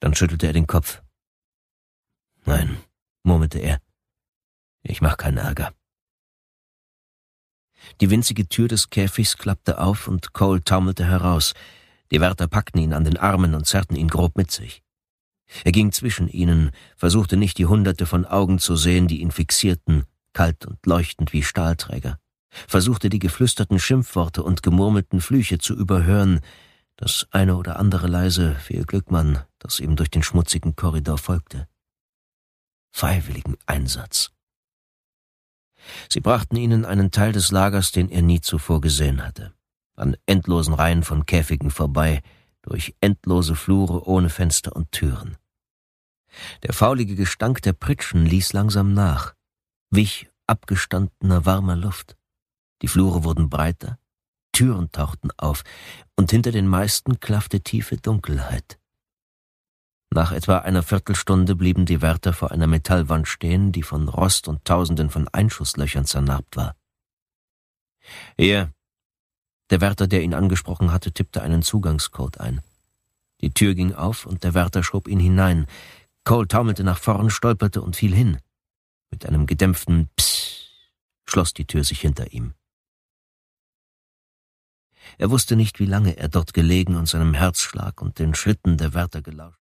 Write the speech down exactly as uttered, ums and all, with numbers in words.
Dann schüttelte er den Kopf. »Nein«, murmelte er, »ich mach keinen Ärger.« Die winzige Tür des Käfigs klappte auf und Cole taumelte heraus. Die Wärter packten ihn an den Armen und zerrten ihn grob mit sich. Er ging zwischen ihnen, versuchte nicht die Hunderte von Augen zu sehen, die ihn fixierten, kalt und leuchtend wie Stahlträger, versuchte die geflüsterten Schimpfworte und gemurmelten Flüche zu überhören, das eine oder andere leise, viel Glückmann, das ihm durch den schmutzigen Korridor folgte. Freiwilligen Einsatz. Sie brachten ihnen einen Teil des Lagers, den er nie zuvor gesehen hatte. An endlosen Reihen von Käfigen vorbei, durch endlose Flure ohne Fenster und Türen. Der faulige Gestank der Pritschen ließ langsam nach, wich abgestandener, warmer Luft. Die Flure wurden breiter, Türen tauchten auf, und hinter den meisten klaffte tiefe Dunkelheit. Nach etwa einer Viertelstunde blieben die Wärter vor einer Metallwand stehen, die von Rost und Tausenden von Einschusslöchern zernarbt war. »Hier!« Der Wärter, der ihn angesprochen hatte, tippte einen Zugangscode ein. Die Tür ging auf und der Wärter schob ihn hinein. Cole taumelte nach vorn, stolperte und fiel hin. Mit einem gedämpften Psst schloss die Tür sich hinter ihm. Er wusste nicht, wie lange er dort gelegen und seinem Herzschlag und den Schritten der Wärter gelauscht.